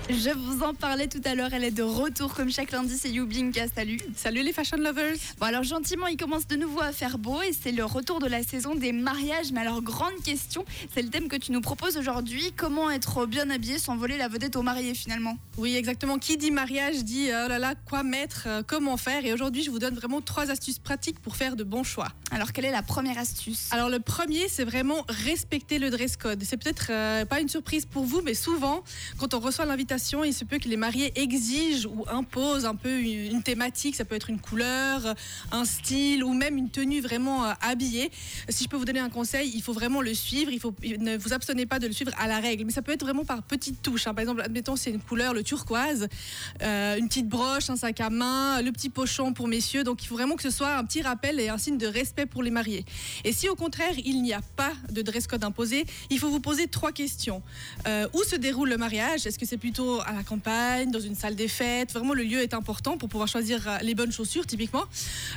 Je vous en parlais tout à l'heure, elle est de retour comme chaque lundi, c'est Yublinka, salut. Salut les fashion lovers. Bon alors gentiment, il commence de nouveau à faire beau et c'est le retour de la saison des mariages. Mais alors grande question, c'est le thème que tu nous proposes aujourd'hui, comment être bien habillé sans voler la vedette au marié finalement. Oui, exactement. Qui dit mariage dit oh là là, quoi mettre, comment faire. Et aujourd'hui, je vous donne vraiment 3 astuces pratiques pour faire de bons choix. Alors quelle est la première astuce? Alors le premier, c'est vraiment respecter le dress code. C'est peut-être pas une surprise pour vous, mais souvent, quand on reçoit l'invitation, il se peut que les mariés exigent ou imposent un peu une thématique. Ça peut être une couleur, un style ou même une tenue vraiment habillée. Si je peux vous donner un conseil, il faut vraiment le suivre. Ne vous abstenez pas de le suivre à la règle. Mais ça peut être vraiment par petites touches. Par exemple, admettons, c'est une couleur, le turquoise, une petite broche, un sac à main, le petit pochon pour messieurs. Donc il faut vraiment que ce soit un petit rappel et un signe de respect pour les mariés. Et si au contraire, il n'y a pas de dress code imposé, il faut vous poser 3 questions. Où se déroule le mariage? Est-ce que c'est plutôt à la campagne, dans une salle des fêtes? Vraiment, le lieu est important pour pouvoir choisir les bonnes chaussures, typiquement.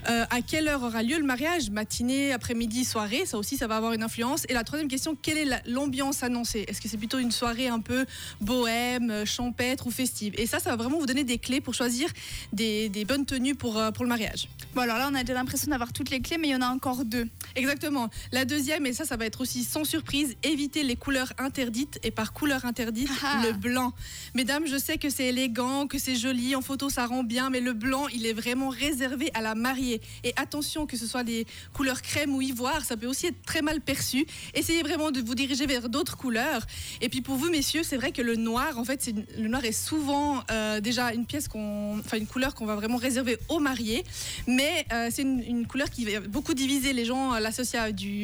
À quelle heure aura lieu le mariage? Matinée, après-midi, soirée? Ça aussi, ça va avoir une influence. Et la troisième question, quelle est l'ambiance annoncée? Est-ce que c'est plutôt une soirée un peu bohème, champêtre ou festive? Et ça va vraiment vous donner des clés pour choisir des bonnes tenues pour le mariage. Bon alors là, on a déjà l'impression d'avoir toutes les clés, mais il y en a encore 2. Exactement. La deuxième, et ça va être aussi sans surprise, éviter les couleurs interdites. Et par couleur interdite, le blanc. Mesdames, je sais que c'est élégant, que c'est joli, en photo ça rend bien, mais le blanc, il est vraiment réservé à la mariée. Et attention, que ce soit les couleurs crème ou ivoire, ça peut aussi être très mal perçu. Essayez vraiment de vous diriger vers d'autres couleurs. Et puis pour vous, messieurs, c'est vrai que le noir, en fait, le noir est souvent déjà une couleur qu'on va vraiment réserver aux mariés. Mais c'est une couleur qui va beaucoup diviser les gens, l'associer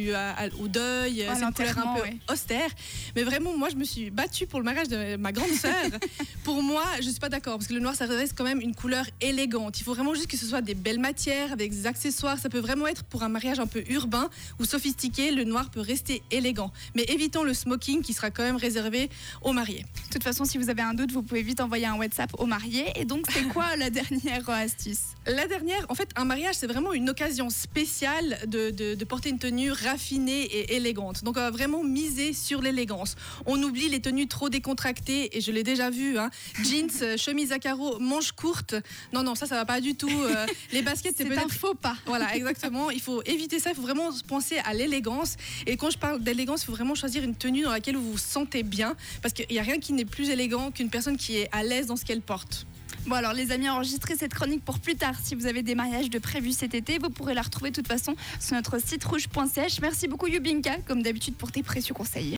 au deuil. C'est une couleur un peu austère. Mais vraiment, moi, je me suis battue pour le mariage de ma grande sœur. Pour moi, je ne suis pas d'accord, parce que le noir, ça reste quand même une couleur élégante. Il faut vraiment juste que ce soit des belles matières, avec des accessoires. Ça peut vraiment être pour un mariage un peu urbain ou sophistiqué. Le noir peut rester élégant. Mais évitons le smoking qui sera quand même réservé aux mariés. De toute façon, si vous avez un doute, vous pouvez vite envoyer un WhatsApp aux mariés. Et donc, c'est quoi la dernière astuce? La dernière, en fait, un mariage, c'est vraiment une occasion spéciale de porter une tenue raffinée et élégante. Donc, vraiment miser sur l'élégance. On oublie les tenues trop décontractées, et je l'ai déjà vu, jeans, chemise à carreaux, manches courtes. Non, ça va pas du tout. Les baskets, c'est un faux pas. Voilà, exactement. Il faut éviter ça. Il faut vraiment penser à l'élégance. Et quand je parle d'élégance, il faut vraiment choisir une tenue dans laquelle vous vous sentez bien, parce qu'il n'y a rien qui n'est plus élégant qu'une personne qui est à l'aise dans ce qu'elle porte. Bon alors les amis, enregistrez cette chronique pour plus tard. Si vous avez des mariages de prévus cet été, vous pourrez la retrouver de toute façon sur notre site rouge.ch. Merci beaucoup Yublinka, comme d'habitude pour tes précieux conseils.